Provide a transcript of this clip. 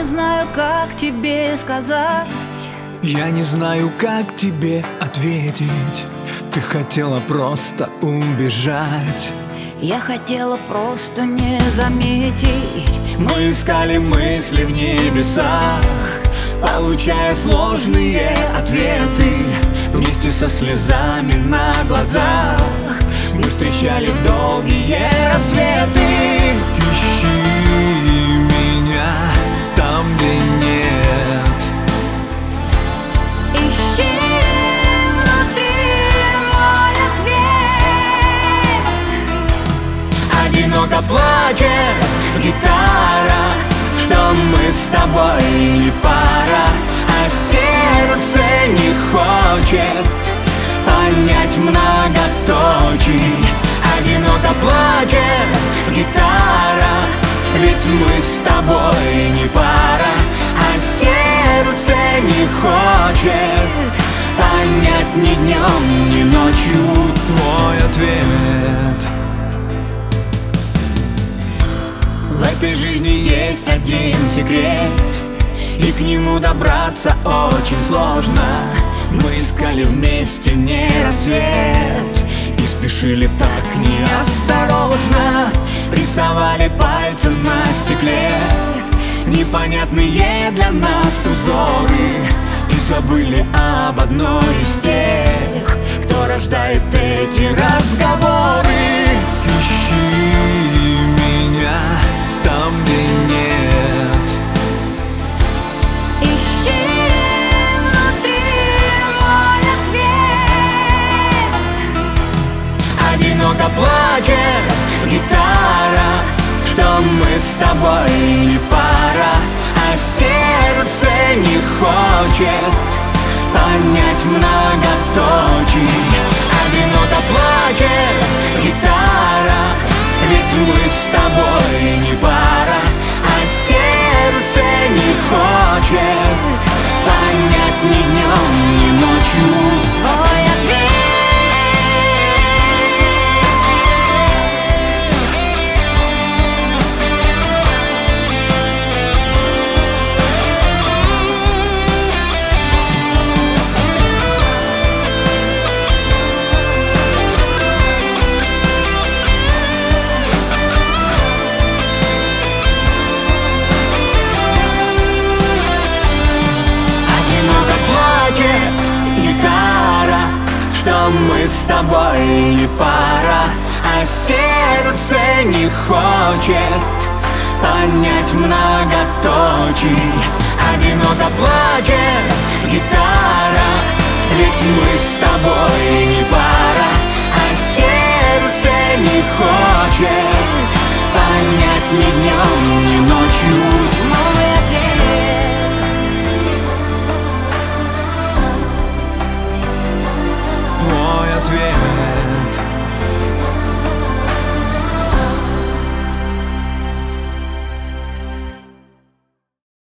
знаю, как тебе сказать. Я не знаю, как тебе ответить. Ты хотела просто убежать. Я хотела просто не заметить. Мы искали мысли в небесах, получая сложные ответы. Вместе со слезами на глазах мы встречали долгие рассветы. Ищи меня там, где нет. Ищи внутри мой ответ. Одиноко плачет гитара, что мы с тобой не пара, а сердце не хочет понять многоточий. Одиноко плачет гитара, ведь мы с тобой не пара, а сердце не хочет понять ни днем, ни ночью твой ответ. В этой жизни есть один секрет, и к нему добраться очень сложно. Мы искали вместе не рассвет и спешили так неосторожно. Рисовали пальцем на стекле непонятные для нас узоры и забыли об одной из тех, кто рождает эти разговоры. Ищи меня там, где нет. Ищи внутри мой ответ. Одиноко плачет гитара, что мы с тобой не пара, а сердце не хочет понять многоточий. Одиноко плачет гитара, ведь мы с тобой не пара, а сердце не хочет понять ни днем, ни ночью Твой ответ. что мы с тобой не пара, а сердце не хочет понять многоточий. Одиноко плачет гитара, ведь мы с тобой не пара, а сердце не хочет понять ни днем, ни ночью